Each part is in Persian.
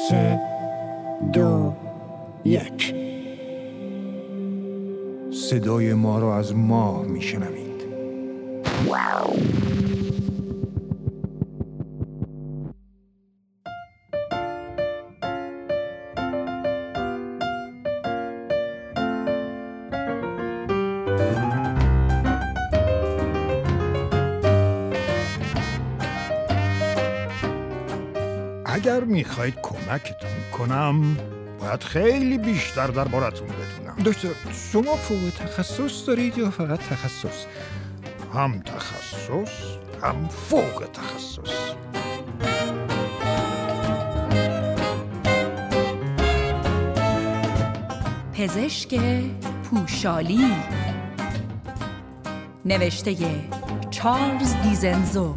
3 2 1. صدای ما را از ماه میشنوید. اگر میخواید کمکتون کنم باید خیلی بیشتر دربارتون بدونم. دکتر شما فوق تخصص دارید یا فقط تخصص؟ هم تخصص هم فوق تخصص. پزشک پوشالی، نوشته چارلز دیزنزو.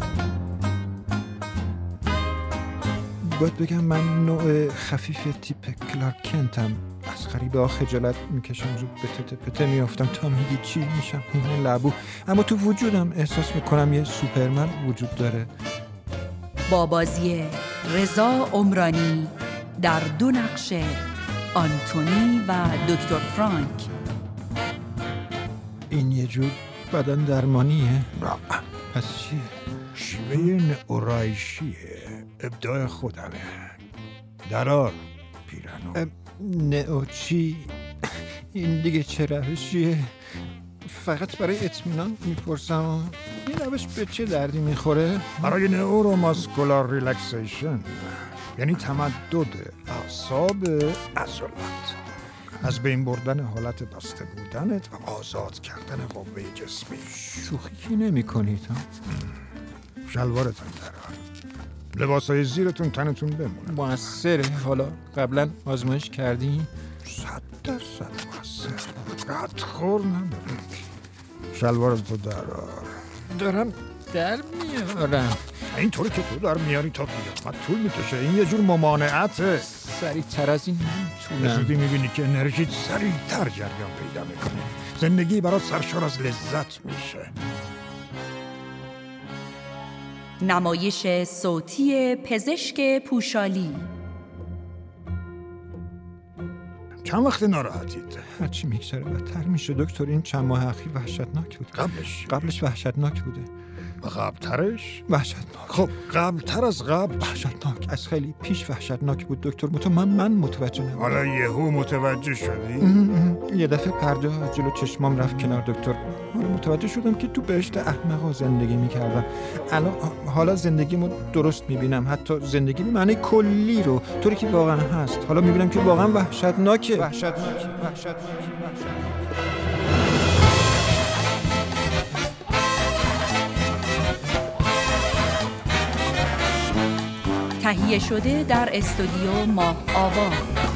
باید بگم من نوع خفیف تیپ کلارک کنتم. از غریبه ها خجالت میکشم، زود به تته پته میافتم تا میگی چی میشم حین لبو، اما تو وجودم احساس میکنم یه سوپرمن وجود داره. با بازی رضا عمرانی در 2 نقش آنتونی و دکتر فرانک. این یه جور بدن درمانیه؟ نه، پس چیه؟ شیوه نئورایشیه، ابداع خودمه. درار پیرنو. نئو چی؟ این دیگه چه روشیه؟ فقط برای اطمینان میپرسم این روش به چه دردی میخوره؟ برای نئوروماسکولار ریلکسیشن، یعنی تمدد اعصاب عضلات، از بین بردن حالت بسته بودنت و آزاد کردن قوه جسمی. شوخی نمی کنید ها؟ شلوارتون درار، لباسای زیرتون تنتون بمونه. موثره؟ حالا قبلا آزمایش کردین؟ 100% موثر، ردخور نداره. شلوارتو درار. دارم در میارم. اینطوری که تو در میاری تا قیامت طول میکشه. این یه جور ممانعته. سریع تر از این نمیتونم. زودی میبینی که انرژیت سریع تر جریان پیدا میکنه. زندگی برات سرشار از لذت میشه. نمایش صوتی پزشک پوشالی. چند وقت ناراحتید؟ هرچی میگذره بدتر میشه دکتر. این چند ماه اخیر وحشتناک بود. قبلش وحشتناک بوده. و قبلترش؟ وحشتناک. خب قبلتر از قبل؟ وحشتناک. از خیلی پیش وحشتناک بود دکتر. من متوجه نبودم. حالا یهو متوجه شدی؟ یه دفعه پرده جلو چشمام رفت کنار دکتر. متوجه شدم که تو بهشت احمقا زندگی میکردم. حالا زندگیمو درست میبینم، حتی زندگی به معنی کلی رو، طوری که واقعا هست. حالا میبینم که واقعا وحشتناکه. تهیه شده در استودیو ماه آوا.